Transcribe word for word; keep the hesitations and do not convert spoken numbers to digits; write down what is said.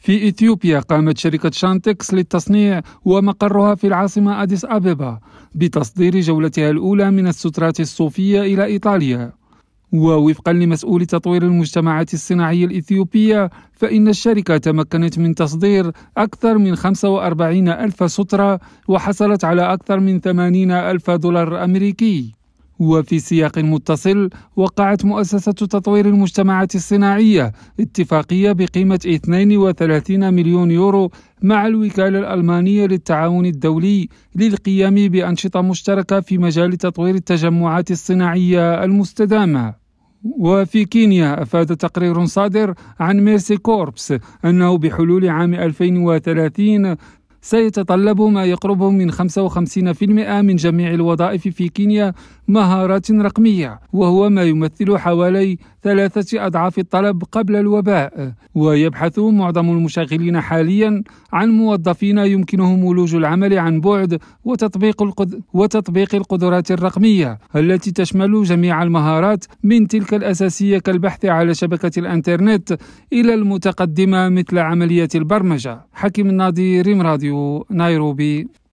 في إثيوبيا قامت شركة شانتكس للتصنيع ومقرها في العاصمة أديس أبابا بتصدير جولتها الأولى من السترات الصوفية إلى إيطاليا. ووفقا لمسؤول تطوير المجتمعات الصناعية الإثيوبية، فإن الشركة تمكنت من تصدير أكثر من خمسة وأربعين ألف سترة وحصلت على أكثر من ثمانين ألف دولار أمريكي. وفي سياق متصل، وقعت مؤسسة تطوير المجتمعات الصناعية اتفاقية بقيمة اثنين وثلاثين مليون يورو مع الوكالة الألمانية للتعاون الدولي للقيام بأنشطة مشتركة في مجال تطوير التجمعات الصناعية المستدامة. وفي كينيا، أفاد تقرير صادر عن ميرسي كوربس أنه بحلول عام ألفين وثلاثين سيتطلب ما يقرب من خمسة وخمسين بالمئة من جميع الوظائف في كينيا مهارات رقمية، وهو ما يمثل حوالي ثلاثة أضعاف الطلب قبل الوباء. ويبحث معظم المشغلين حاليا عن موظفين يمكنهم ولوج العمل عن بعد وتطبيق, القد... وتطبيق القدرات الرقمية التي تشمل جميع المهارات، من تلك الأساسية كالبحث على شبكة الإنترنت إلى المتقدمة مثل عملية البرمجة. حكيم الناظر، ريم راديو، نيروبي.